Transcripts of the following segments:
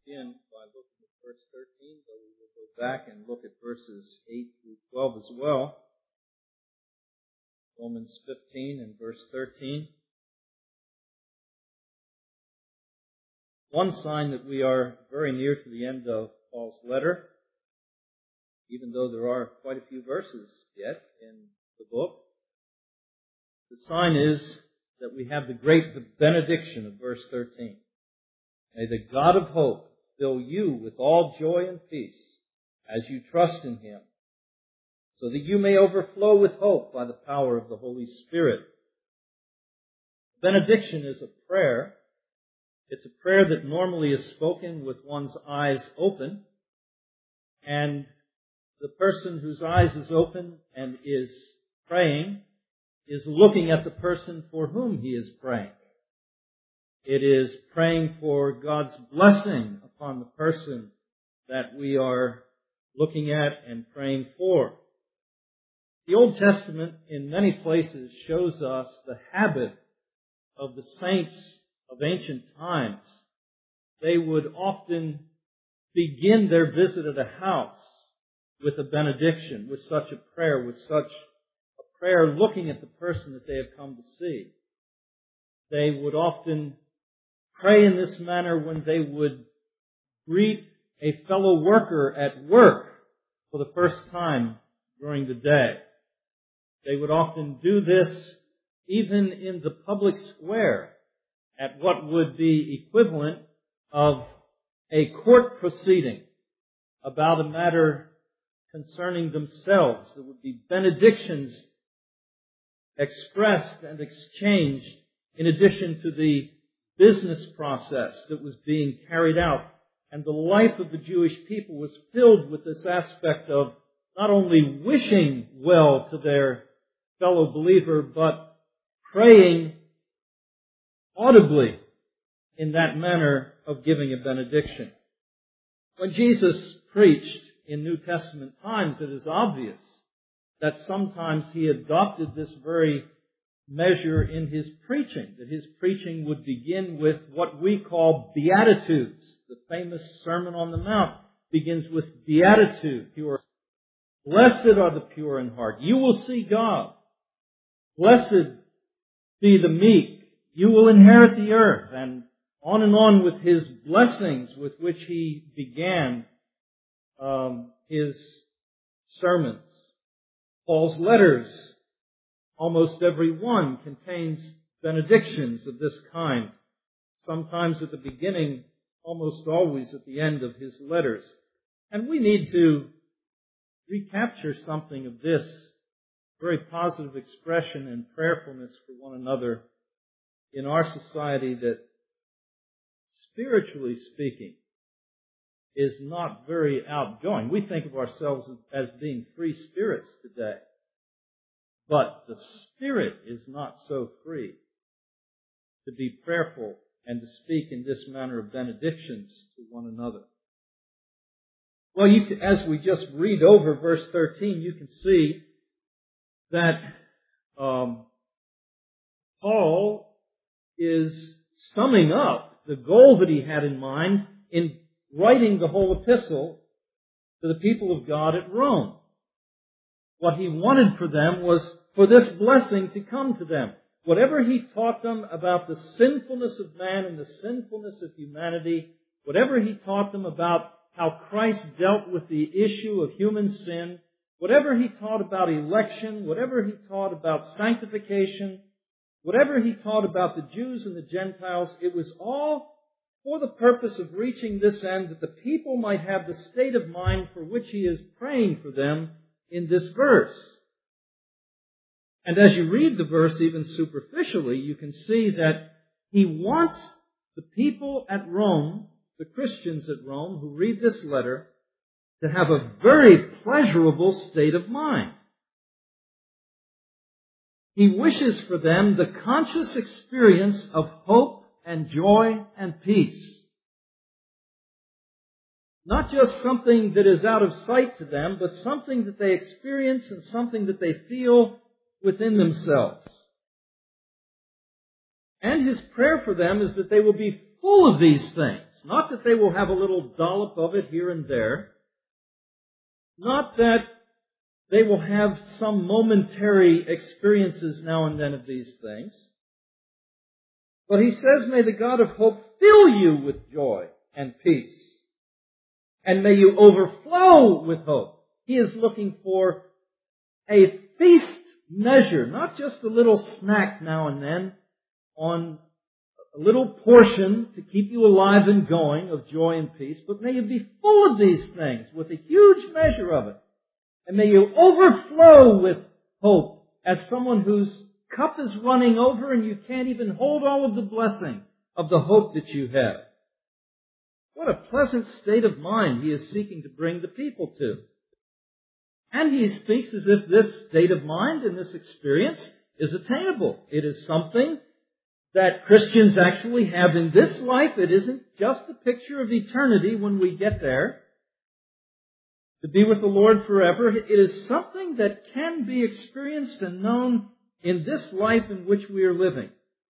begin by looking at verse 13, though we will go back and look at verses 8 through 12 as well. Romans 15 and verse 13. One sign that we are very near to the end of Paul's letter, even though there are quite a few verses yet in the book. The sign is that we have the great benediction of verse 13. May the God of hope fill you with all joy and peace as you trust in Him, so that you may overflow with hope by the power of the Holy Spirit. Benediction is a prayer. It's a prayer that normally is spoken with one's eyes open, and the person whose eyes is open and is praying is looking at the person for whom he is praying. It is praying for God's blessing upon the person that we are looking at and praying for. The Old Testament in many places shows us the habit of the saints of ancient times. They would often begin their visit at a house with a benediction, with such a prayer, with such a prayer looking at the person that they have come to see. They would often pray in this manner when they would greet a fellow worker at work for the first time during the day. They would often do this even in the public square at what would be equivalent of a court proceeding about a matter concerning themselves. There would be benedictions expressed and exchanged in addition to the business process that was being carried out. And the life of the Jewish people was filled with this aspect of not only wishing well to their fellow believer, but praying audibly in that manner of giving a benediction. When Jesus preached in New Testament times, it is obvious that sometimes He adopted this very measure in His preaching, that His preaching would begin with what we call Beatitudes. The famous Sermon on the Mount begins with Beatitude. Blessed are the pure in heart. You will see God. Blessed be the meek. You will inherit the earth. And on with His blessings with which He began His sermons. Paul's letters, almost every one, contains benedictions of this kind. Sometimes at the beginning, almost always at the end of his letters. And we need to recapture something of this very positive expression and prayerfulness for one another in our society that, spiritually speaking, is not very outgoing. We think of ourselves as being free spirits today. But the spirit is not so free to be prayerful and to speak in this manner of benedictions to one another. Well, as we just read over verse 13, you can see that Paul is summing up the goal that he had in mind in writing the whole epistle to the people of God at Rome. What he wanted for them was for this blessing to come to them. Whatever he taught them about the sinfulness of man and the sinfulness of humanity, whatever he taught them about how Christ dealt with the issue of human sin, whatever he taught about election, whatever he taught about sanctification, whatever he taught about the Jews and the Gentiles, it was all for the purpose of reaching this end, that the people might have the state of mind for which he is praying for them in this verse. And as you read the verse even superficially, you can see that he wants the people at Rome, the Christians at Rome who read this letter, to have a very pleasurable state of mind. He wishes for them the conscious experience of hope and joy and peace. Not just something that is out of sight to them, but something that they experience and something that they feel within themselves. And his prayer for them is that they will be full of these things. Not that they will have a little dollop of it here and there. Not that they will have some momentary experiences now and then of these things. But he says, may the God of hope fill you with joy and peace. And may you overflow with hope. He is looking for a feast measure, not just a little snack now and then on a little portion to keep you alive and going of joy and peace, but may you be full of these things with a huge measure of it. And may you overflow with hope as someone whose cup is running over and you can't even hold all of the blessing of the hope that you have. What a pleasant state of mind he is seeking to bring the people to. And he speaks as if this state of mind and this experience is attainable. It is something that Christians actually have in this life. It isn't just a picture of eternity when we get there to be with the Lord forever. It is something that can be experienced and known in this life in which we are living.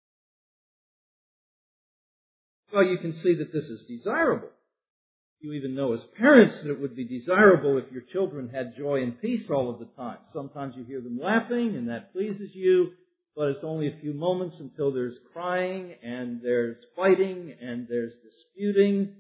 Well, you can see that this is desirable. You even know as parents that it would be desirable if your children had joy and peace all of the time. Sometimes you hear them laughing and that pleases you, but it's only a few moments until there's crying and there's fighting and there's disputing.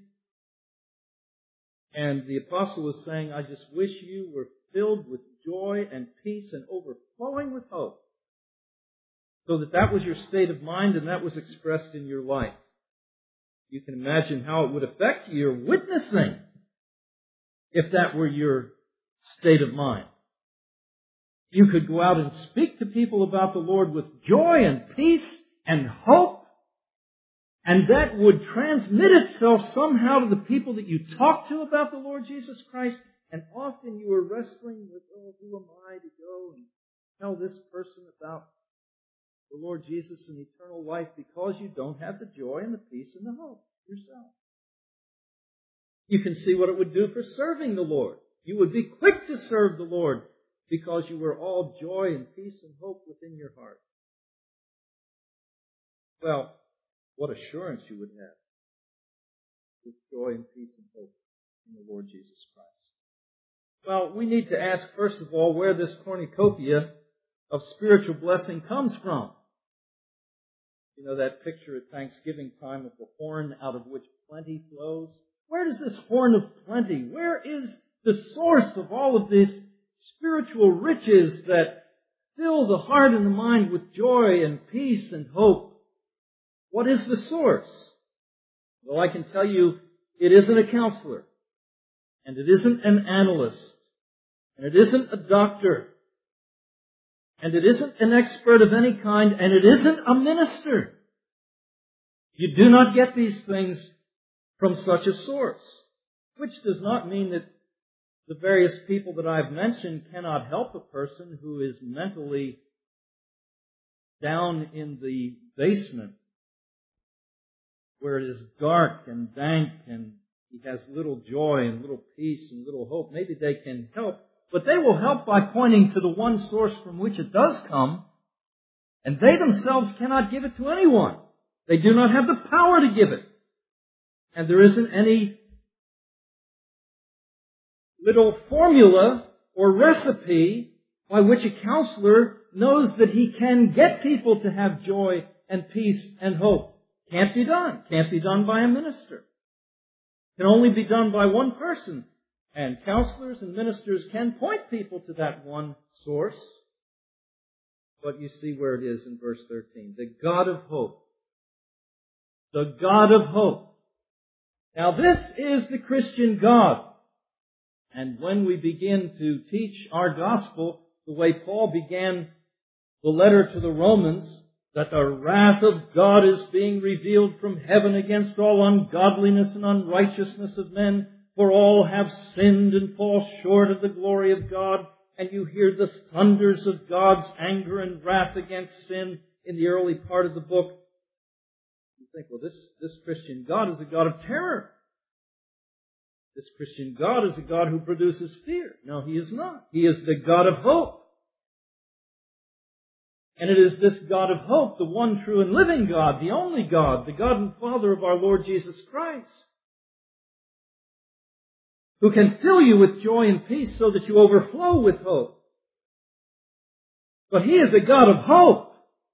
And the apostle is saying, I just wish you were filled with joy and peace and overflowing with hope, so that was your state of mind and that was expressed in your life. You can imagine how it would affect your witnessing if that were your state of mind. You could go out and speak to people about the Lord with joy and peace and hope, and that would transmit itself somehow to the people that you talk to about the Lord Jesus Christ. And often you are wrestling with, who am I to go and tell this person about the Lord Jesus and eternal life, because you don't have the joy and the peace and the hope yourself. You can see what it would do for serving the Lord. You would be quick to serve the Lord because you were all joy and peace and hope within your heart. Well, what assurance you would have with joy and peace and hope in the Lord Jesus Christ. Well, we need to ask, first of all, where this cornucopia of spiritual blessing comes from. You know that picture at Thanksgiving time of the horn out of which plenty flows? Where does this horn of plenty, where is the source of all of these spiritual riches that fill the heart and the mind with joy and peace and hope? What is the source? Well, I can tell you, it isn't a counselor, and it isn't an analyst, and it isn't a doctor, and it isn't an expert of any kind, and it isn't a minister. You do not get these things from such a source, which does not mean that the various people that I've mentioned cannot help a person who is mentally down in the basement, where it is dark and dank and he has little joy and little peace and little hope. Maybe they can help. But they will help by pointing to the one source from which it does come, and they themselves cannot give it to anyone. They do not have the power to give it. And there isn't any little formula or recipe by which a counselor knows that he can get people to have joy and peace and hope. Can't be done. Can't be done by a minister. Can only be done by one person. And counselors and ministers can point people to that one source. But you see where it is in verse 13. The God of hope. The God of hope. Now this is the Christian God. And when we begin to teach our gospel the way Paul began the letter to the Romans, that the wrath of God is being revealed from heaven against all ungodliness and unrighteousness of men, for all have sinned and fall short of the glory of God. And you hear the thunders of God's anger and wrath against sin in the early part of the book. You think, well, this Christian God is a God of terror. This Christian God is a God who produces fear. No, He is not. He is the God of hope. And it is this God of hope, the one true and living God, the only God, the God and Father of our Lord Jesus Christ, who can fill you with joy and peace so that you overflow with hope. But He is a God of hope.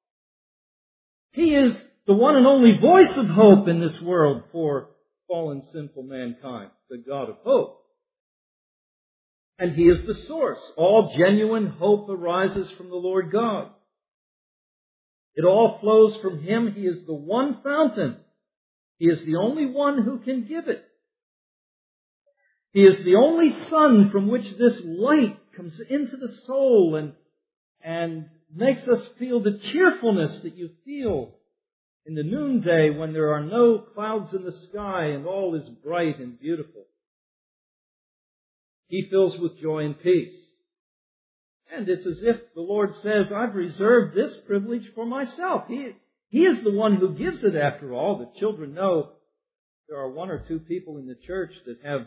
He is the one and only voice of hope in this world for fallen, sinful mankind, the God of hope. And He is the source. All genuine hope arises from the Lord God. It all flows from Him. He is the one fountain. He is the only one who can give it. He is the only sun from which this light comes into the soul and makes us feel the cheerfulness that you feel in the noonday when there are no clouds in the sky and all is bright and beautiful. He fills with joy and peace. And it's as if the Lord says, I've reserved this privilege for myself. He is the one who gives it after all. The children know there are one or two people in the church that have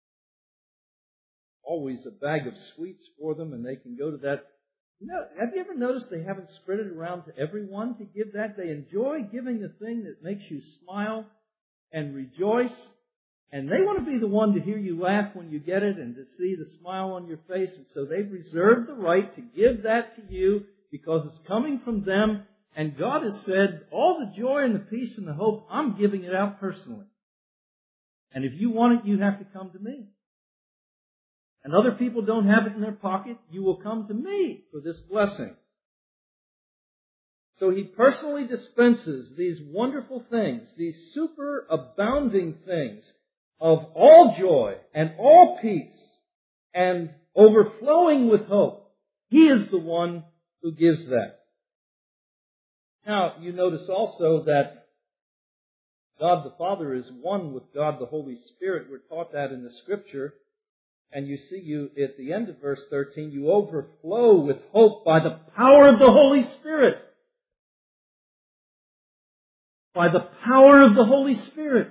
always a bag of sweets for them, and they can go to that. Have you ever noticed they haven't spread it around to everyone to give that? They enjoy giving the thing that makes you smile and rejoice, and they want to be the one to hear you laugh when you get it and to see the smile on your face, and so they've reserved the right to give that to you because it's coming from them, and God has said, all the joy and the peace and the hope, I'm giving it out personally. And if you want it, you have to come to me. And other people don't have it in their pocket, you will come to me for this blessing. So He personally dispenses these wonderful things, these super abounding things of all joy and all peace and overflowing with hope. He is the one who gives that. Now, you notice also that God the Father is one with God the Holy Spirit. We're taught that in the Scripture. And you see, at the end of verse 13, you overflow with hope by the power of the Holy Spirit. By the power of the Holy Spirit.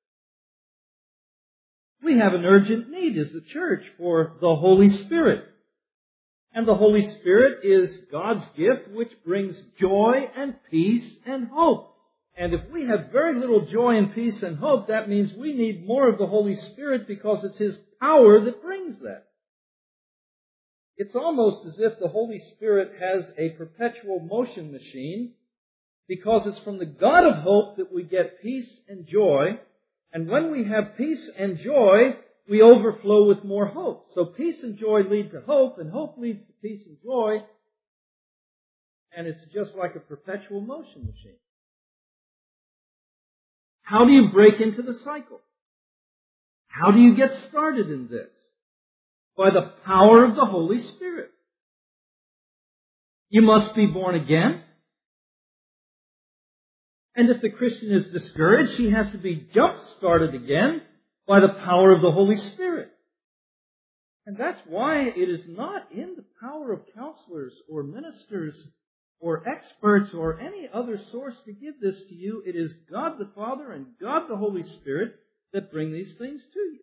We have an urgent need as the church for the Holy Spirit. And the Holy Spirit is God's gift which brings joy and peace and hope. And if we have very little joy and peace and hope, that means we need more of the Holy Spirit because it's His power that brings that. It's almost as if the Holy Spirit has a perpetual motion machine because it's from the God of hope that we get peace and joy. And when we have peace and joy, we overflow with more hope. So peace and joy lead to hope, and hope leads to peace and joy. And it's just like a perpetual motion machine. How do you break into the cycle? How do you get started in this? By the power of the Holy Spirit. You must be born again. And if the Christian is discouraged, he has to be jump-started again by the power of the Holy Spirit. And that's why it is not in the power of counselors or ministers or experts or any other source to give this to you. It is God the Father and God the Holy Spirit that bring these things to you.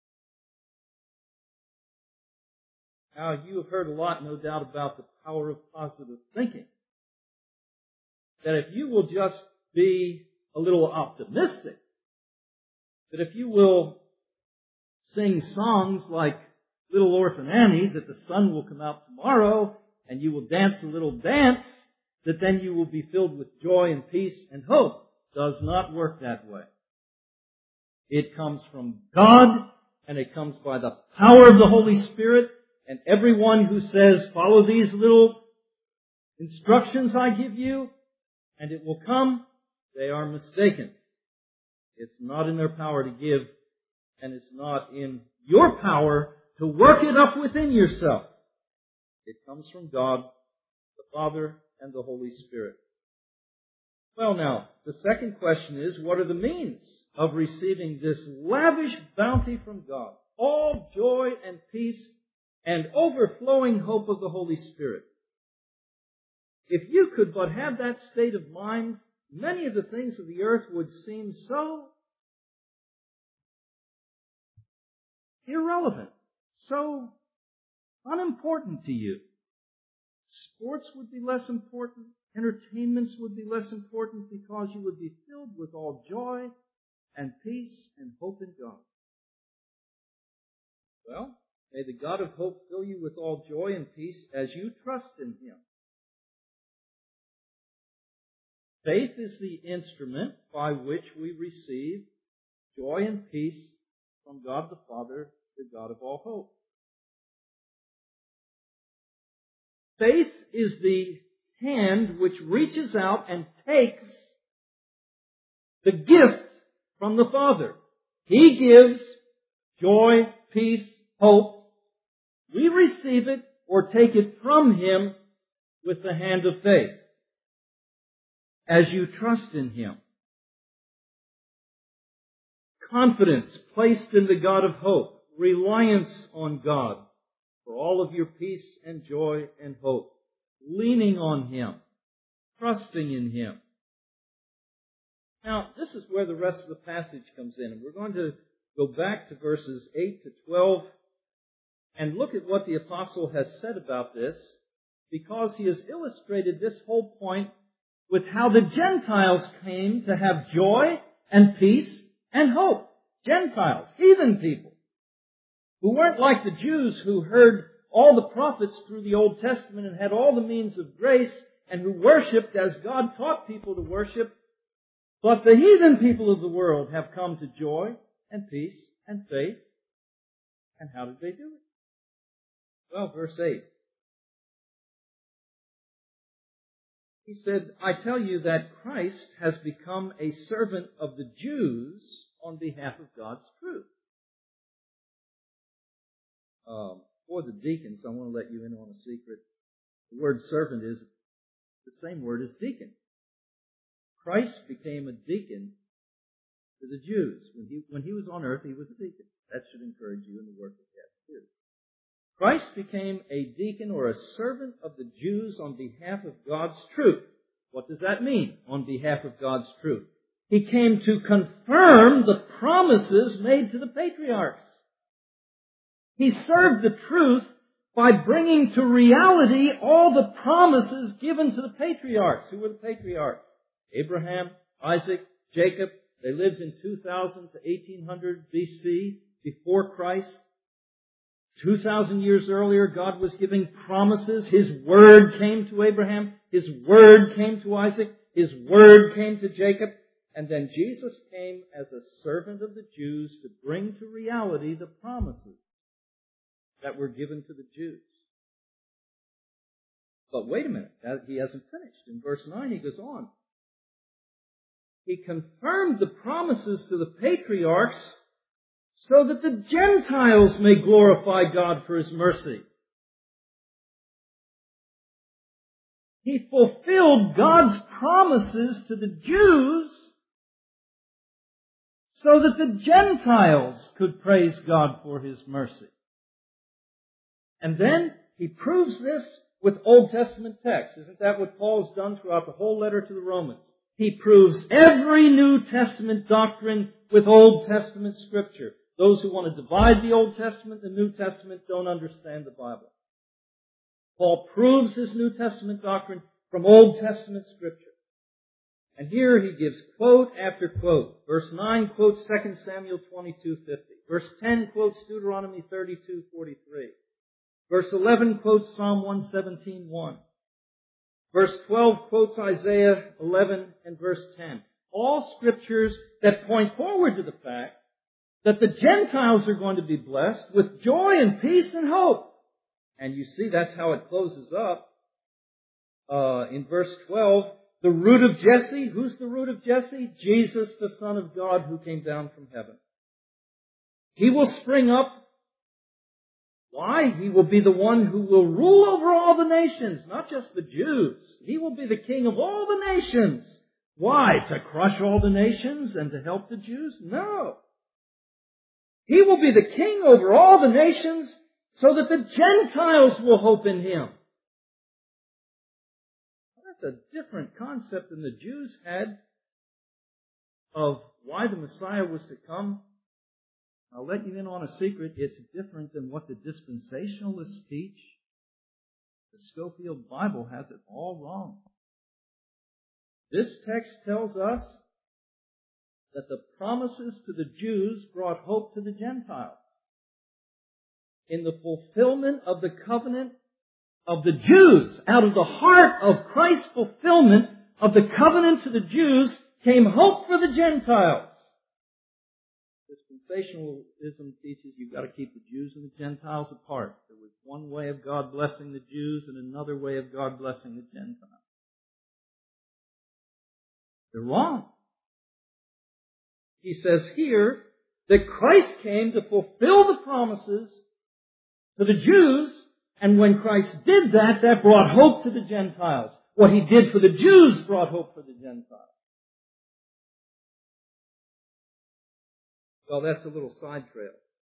Now, you have heard a lot, no doubt, about the power of positive thinking. That if you will just be a little optimistic, that if you will sing songs like Little Orphan Annie, that the sun will come out tomorrow, and you will dance a little dance, that then you will be filled with joy and peace and hope. Does not work that way. It comes from God, and it comes by the power of the Holy Spirit, and everyone who says, follow these little instructions I give you, and it will come, they are mistaken. It's not in their power to give, and it's not in your power to work it up within yourself. It comes from God, the Father, and the Holy Spirit. Well now, the second question is, what are the means of receiving this lavish bounty from God? All joy and peace and overflowing hope of the Holy Spirit. If you could but have that state of mind, many of the things of the earth would seem so irrelevant, so unimportant to you. Sports would be less important. Entertainments would be less important because you would be filled with all joy and peace and hope in God. Well, may the God of hope fill you with all joy and peace as you trust in Him. Faith is the instrument by which we receive joy and peace from God the Father, the God of all hope. Faith is the hand which reaches out and takes the gift from the Father. He gives joy, peace, hope. We receive it or take it from Him with the hand of faith as you trust in Him. Confidence placed in the God of hope. Reliance on God for all of your peace and joy and hope. Leaning on Him. Trusting in Him. Now, this is where the rest of the passage comes in. And we're going to go back to verses 8 to 12 and look at what the apostle has said about this, because he has illustrated this whole point with how the Gentiles came to have joy and peace and hope. Gentiles, heathen people, who weren't like the Jews who heard all the prophets through the Old Testament and had all the means of grace and who worshipped as God taught people to worship. But the heathen people of the world have come to joy and peace and faith. And how did they do it? Well, verse 8. He said, I tell you that Christ has become a servant of the Jews on behalf of God's truth. For the deacons, I want to let you in on a secret. The word servant is the same word as deacon. Christ became a deacon to the Jews. When he was on earth, he was a deacon. That should encourage you in the work that you have to do. Christ became a deacon or a servant of the Jews on behalf of God's truth. What does that mean, on behalf of God's truth? He came to confirm the promises made to the patriarchs. He served the truth by bringing to reality all the promises given to the patriarchs. Who were the patriarchs? Abraham, Isaac, Jacob. They lived in 2000 to 1800 BC, before Christ. 2,000 years earlier, God was giving promises. His word came to Abraham. His word came to Isaac. His word came to Jacob. And then Jesus came as a servant of the Jews to bring to reality the promises that were given to the Jews. But wait a minute, he hasn't finished. In verse 9 he goes on. He confirmed the promises to the patriarchs so that the Gentiles may glorify God for His mercy. He fulfilled God's promises to the Jews so that the Gentiles could praise God for His mercy. And then he proves this with Old Testament texts. Isn't that what Paul's done throughout the whole letter to the Romans? He proves every New Testament doctrine with Old Testament Scripture. Those who want to divide the Old Testament and the New Testament don't understand the Bible. Paul proves his New Testament doctrine from Old Testament Scripture. And here he gives quote after quote. Verse 9 quotes 2 Samuel 22:50. Verse 10 quotes Deuteronomy 32:43. Verse 11 quotes Psalm 117:1. Verse 12 quotes Isaiah 11 and verse 10. All scriptures that point forward to the fact that the Gentiles are going to be blessed with joy and peace and hope. And you see that's how it closes up. In verse 12, the root of Jesse. Who's the root of Jesse? Jesus, the Son of God, who came down from heaven. He will spring up. Why? He will be the one who will rule over all the nations, not just the Jews. He will be the king of all the nations. Why? To crush all the nations and to help the Jews? No. He will be the king over all the nations so that the Gentiles will hope in Him. That's a different concept than the Jews had of why the Messiah was to come. I'll let you in on a secret. It's different than what the dispensationalists teach. The Scofield Bible has it all wrong. This text tells us that the promises to the Jews brought hope to the Gentiles. in the fulfillment of the covenant of the Jews. Out of the heart of Christ's fulfillment of the covenant to the Jews came hope for the Gentiles. Dispensationalism teaches you've got to keep the Jews and the Gentiles apart. There was one way of God blessing the Jews and another way of God blessing the Gentiles. They're wrong. He says here that Christ came to fulfill the promises to the Jews, and when Christ did that, that brought hope to the Gentiles. What He did for the Jews brought hope for the Gentiles. Well, that's a little side trail.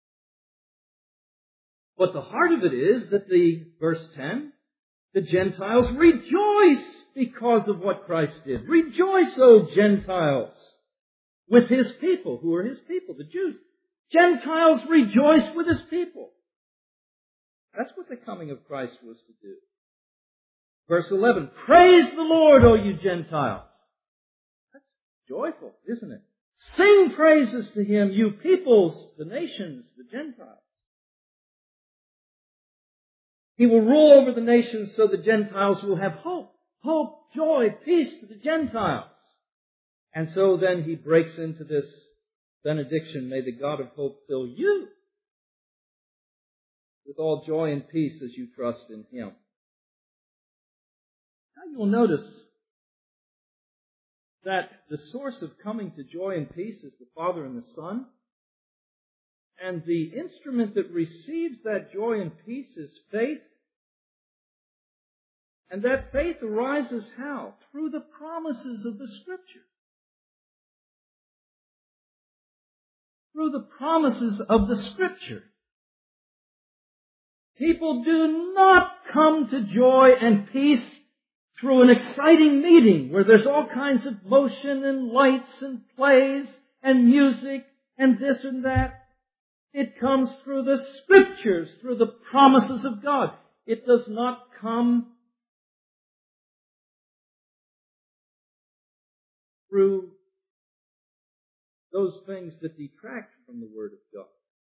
But the heart of it is that verse 10, the Gentiles rejoice because of what Christ did. Rejoice, O Gentiles, with His people. Who are His people? The Jews. Gentiles rejoice with His people. That's what the coming of Christ was to do. Verse 11, praise the Lord, O you Gentiles. That's joyful, isn't it? Sing praises to Him, you peoples, the nations, the Gentiles. He will rule over the nations so the Gentiles will have hope. Hope, joy, peace to the Gentiles. And so then He breaks into this benediction. May the God of hope fill you with all joy and peace as you trust in Him. Now you will notice that the source of coming to joy and peace is the Father and the Son. And the instrument that receives that joy and peace is faith. And that faith arises how? Through the promises of the Scripture. Through the promises of the Scripture. People do not come to joy and peace through an exciting meeting where there's all kinds of motion and lights and plays and music and this and that. It comes through the Scriptures, through the promises of God. It does not come through those things that detract from the Word of God.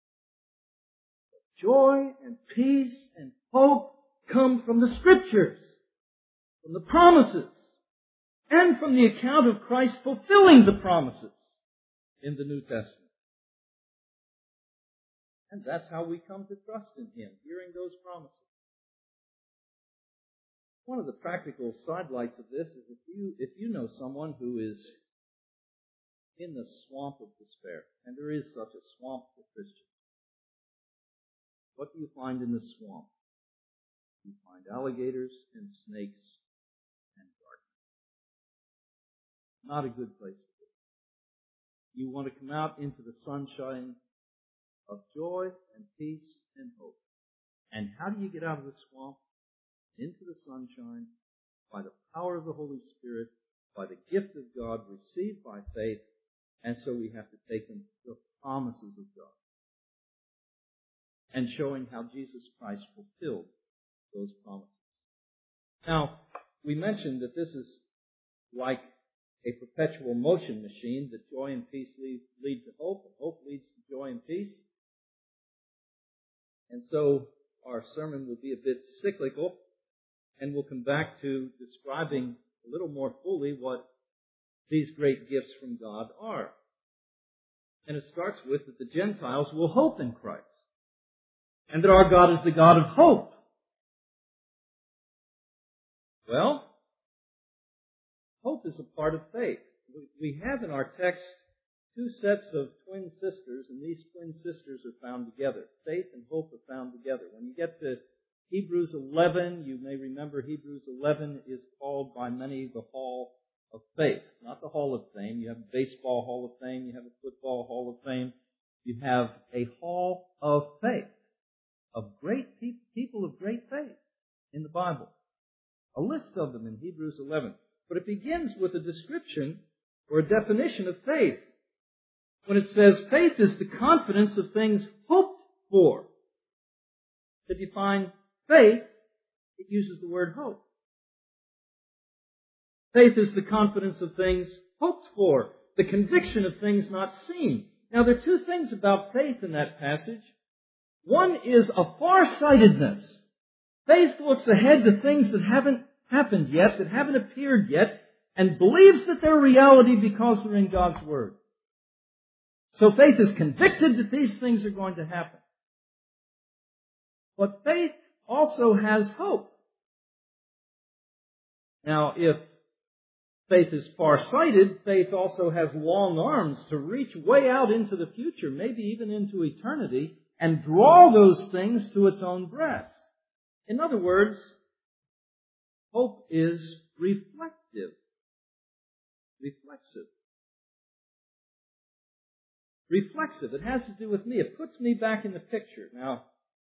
Joy and peace and hope come from the Scriptures, from the promises, and from the account of Christ fulfilling the promises in the New Testament. And that's how we come to trust in Him, hearing those promises. One of the practical sidelights of this is if you know someone who is in the swamp of despair, and there is such a swamp for Christians, what do you find in the swamp? You find alligators and snakes and darkness. Not a good place to be. You want to come out into the sunshine of joy and peace and hope. And how do you get out of the swamp? Into the sunshine by the power of the Holy Spirit, by the gift of God received by faith, and so we have to take in the promises of God. And showing how Jesus Christ fulfilled those promises. Now, we mentioned that this is like a perpetual motion machine, that joy and peace lead to hope, and hope leads to joy and peace. And so our sermon will be a bit cyclical, and we'll come back to describing a little more fully what these great gifts from God are. And it starts with that the Gentiles will hope in Christ, and that our God is the God of hope. Well, hope is a part of faith. We have in our text two sets of twin sisters, and these twin sisters are found together. Faith and hope are found together. When you get to Hebrews 11, you may remember Hebrews 11 is called by many the Hall of Faith. Not the Hall of Fame. You have a baseball Hall of Fame. You have a football Hall of Fame. You have a Hall of Faith, of great people of great faith in the Bible. A list of them in Hebrews 11. But it begins with a description or a definition of faith. When it says faith is the confidence of things hoped for. To define faith, it uses the word hope. Faith is the confidence of things hoped for, the conviction of things not seen. Now, there are two things about faith in that passage. One is a farsightedness. Faith looks ahead to things that haven't happened yet, that haven't appeared yet, and believes that they're reality because they're in God's Word. So faith is convicted that these things are going to happen. But faith also has hope. Now, if faith is far-sighted, faith also has long arms to reach way out into the future, maybe even into eternity, and draw those things to its own breast. In other words, hope is reflective. Reflexive. Reflexive. It has to do with me. It puts me back in the picture. Now,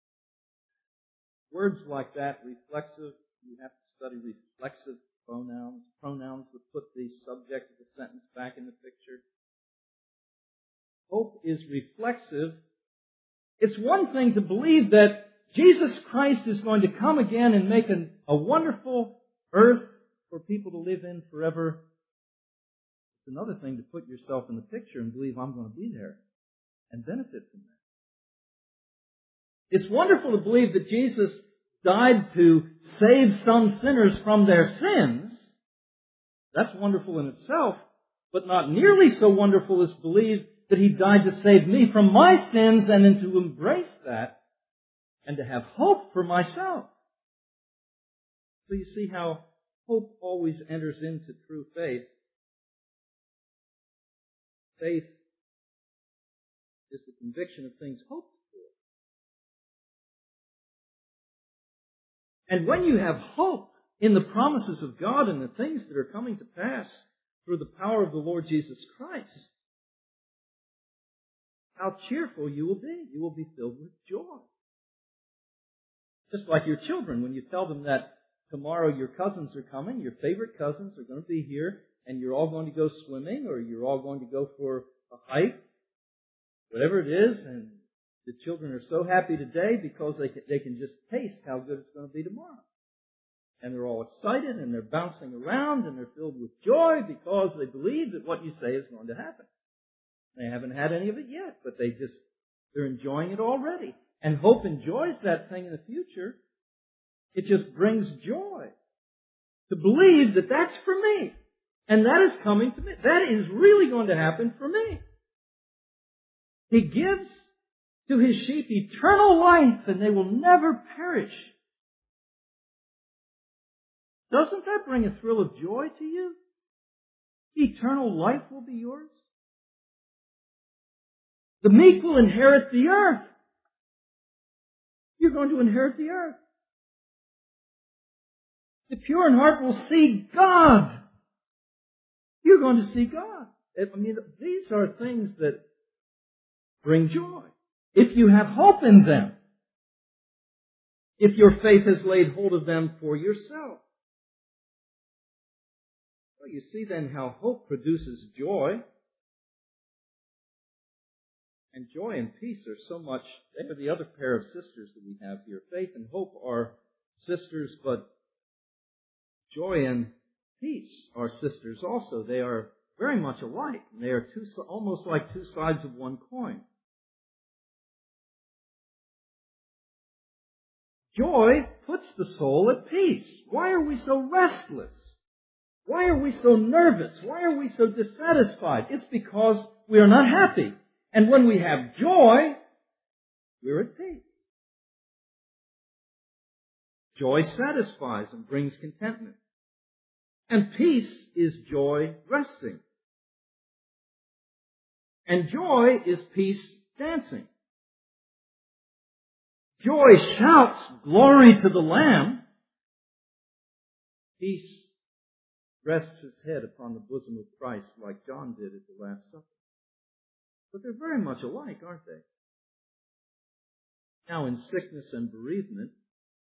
words like that, reflexive, you have to study reflexive pronouns. Pronouns that put the subject of the sentence back in the picture. Hope is reflexive. It's one thing to believe that Jesus Christ is going to come again and make a wonderful earth for people to live in forever. It's another thing to put yourself in the picture and believe I'm going to be there and benefit from that. It's wonderful to believe that Jesus died to save some sinners from their sins. That's wonderful in itself, but not nearly so wonderful as to believe that He died to save me from my sins and then to embrace that and to have hope for myself. So you see how hope always enters into true faith. Faith is the conviction of things hoped for. And when you have hope in the promises of God and the things that are coming to pass through the power of the Lord Jesus Christ, how cheerful you will be. You will be filled with joy. Just like your children, when you tell them that tomorrow your cousins are coming, your favorite cousins are going to be here, and you're all going to go swimming, or you're all going to go for a hike, whatever it is, and the children are so happy today because they can just taste how good it's going to be tomorrow. And they're all excited, and they're bouncing around, and they're filled with joy because they believe that what you say is going to happen. They haven't had any of it yet, but they're enjoying it already. And hope enjoys that thing in the future. It just brings joy to believe that that's for me. And that is coming to me. That is really going to happen for me. He gives to His sheep eternal life, and they will never perish. Doesn't that bring a thrill of joy to you? Eternal life will be yours. The meek will inherit the earth. You're going to inherit the earth. The pure in heart will see God. You're going to see God. I mean, these are things that bring joy. If you have hope in them. If your faith has laid hold of them for yourself. Well, you see then how hope produces joy. And joy and peace are so much, they are the other pair of sisters that we have here. Faith and hope are sisters, but joy and peace are sisters also. They are very much alike. They are almost like two sides of one coin. Joy puts the soul at peace. Why are we so restless? Why are we so nervous? Why are we so dissatisfied? It's because we are not happy. And when we have joy, we're at peace. Joy satisfies and brings contentment. And peace is joy resting. And joy is peace dancing. Joy shouts glory to the Lamb. Peace rests its head upon the bosom of Christ like John did at the Last Supper. But they're very much alike, aren't they? Now, in sickness and bereavement,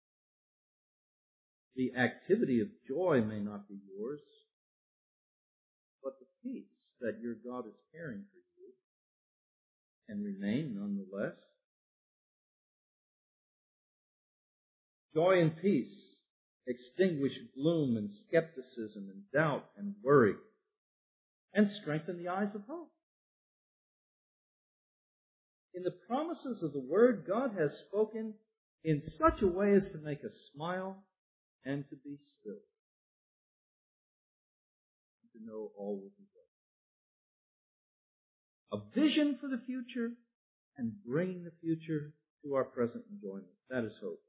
the activity of joy may not be yours, but the peace that your God is caring for you can remain nonetheless. Joy and peace extinguish gloom and skepticism and doubt and worry and strengthen the eyes of hope. in the promises of the Word, God has spoken in such a way as to make us smile and to be still, and to know all will be well. A vision for the future and bringing the future to our present enjoyment. That is hope.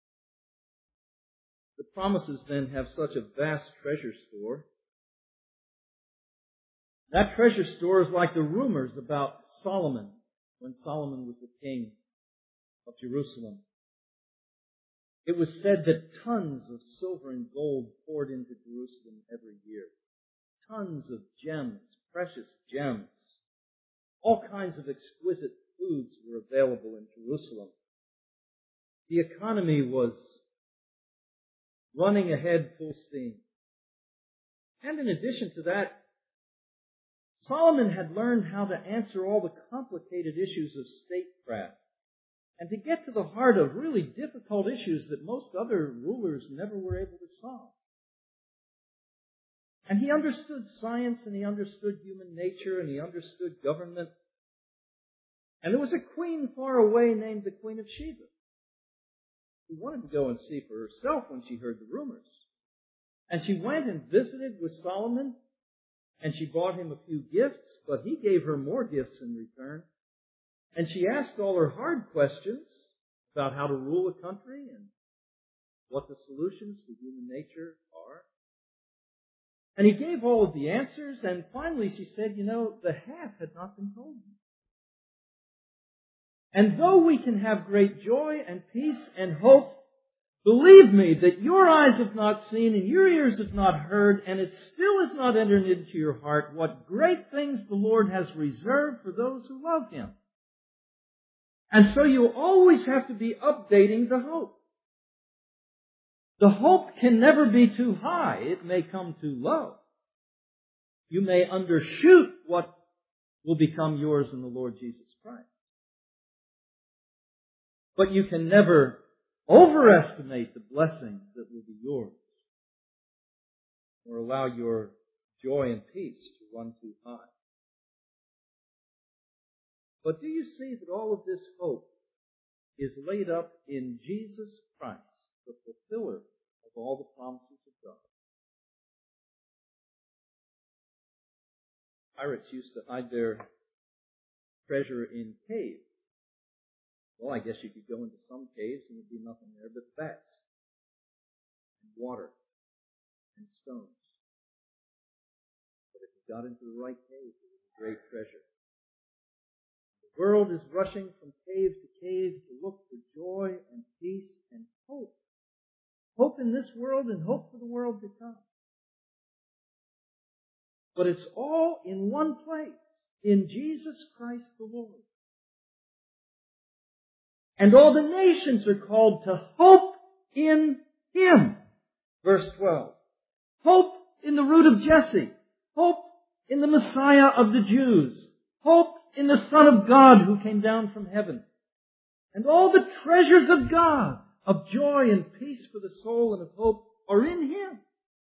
The promises then have such a vast treasure store. That treasure store is like the rumors about Solomon when Solomon was the king of Jerusalem. It was said that tons of silver and gold poured into Jerusalem every year. Tons of gems, precious gems. All kinds of exquisite foods were available in Jerusalem. The economy was running ahead full steam. And in addition to that, Solomon had learned how to answer all the complicated issues of statecraft and to get to the heart of really difficult issues that most other rulers never were able to solve. And he understood science, and he understood human nature, and he understood government. And there was a queen far away named the Queen of Sheba, who wanted to go and see for herself when she heard the rumors. And she went and visited with Solomon, and she brought him a few gifts, but he gave her more gifts in return. And she asked all her hard questions about how to rule a country and what the solutions to human nature are. And he gave all of the answers, and finally she said, the half had not been told me. And though we can have great joy and peace and hope, believe me that your eyes have not seen and your ears have not heard, and it still has not entered into your heart what great things the Lord has reserved for those who love Him. And so you always have to be updating the hope. The hope can never be too high. It may come too low. You may undershoot what will become yours in the Lord Jesus Christ. But you can never overestimate the blessings that will be yours, or allow your joy and peace to run too high. But do you see that all of this hope is laid up in Jesus Christ, the fulfiller of all the promises of God? Pirates used to hide their treasure in caves. Well, I guess you could go into some caves and there'd be nothing there but bats and water and stones. But if you got into the right cave, it was a great treasure. The world is rushing from cave to cave to look for joy and peace and hope. Hope in this world and hope for the world to come. But it's all in one place, in Jesus Christ the Lord. And all the nations are called to hope in Him. Verse 12. Hope in the root of Jesse. Hope in the Messiah of the Jews. Hope in the Son of God who came down from heaven. And all the treasures of God, of joy and peace for the soul and of hope, are in Him.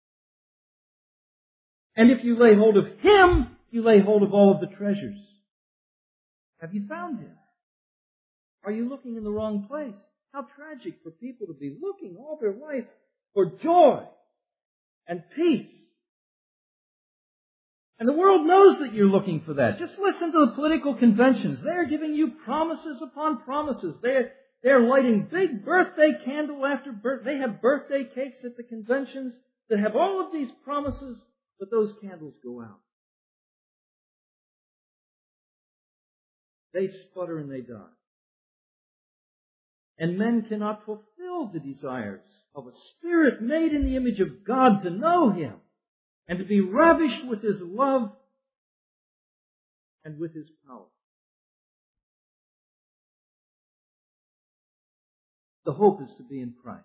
And if you lay hold of Him, you lay hold of all of the treasures. Have you found Him? Are you looking in the wrong place? How tragic for people to be looking all their life for joy and peace. And the world knows that you're looking for that. Just listen to the political conventions. They're giving you promises upon promises. They're lighting big birthday candle after birthday. They have birthday cakes at the conventions that have all of these promises, but those candles go out. They sputter and they die. And men cannot fulfill the desires of a spirit made in the image of God to know Him and to be ravished with His love and with His power. The hope is to be in Christ.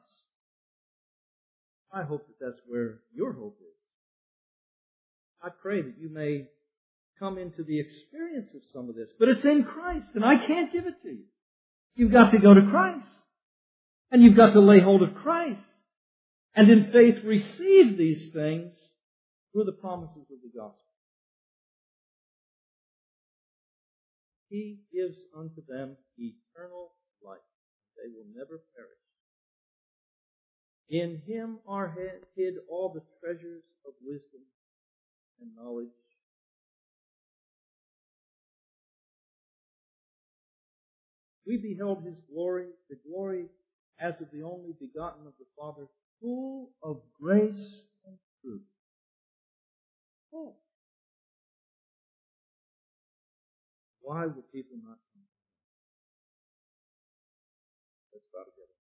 I hope that that's where your hope is. I pray that you may come into the experience of some of this, but it's in Christ, and I can't give it to you. You've got to go to Christ. And you've got to lay hold of Christ. And in faith receive these things through the promises of the gospel. He gives unto them eternal life. They will never perish. In him are hid all the treasures of wisdom and knowledge. We beheld his glory, the glory as of the only begotten of the Father, full of grace and truth. Oh. Why will people not come? Let's bow together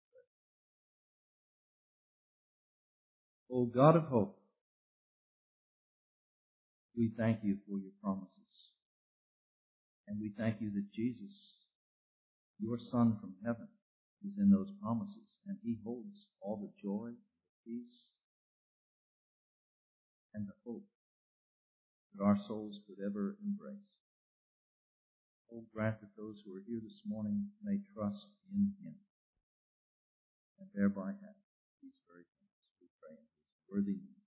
and pray. O God of hope, we thank you for your promises. And we thank you that Jesus, your Son from heaven, is in those promises, and he holds all the joy, the peace, and the hope that our souls could ever embrace. Oh, grant that those who are here this morning may trust in him, and thereby have these very things, we pray in his worthy name.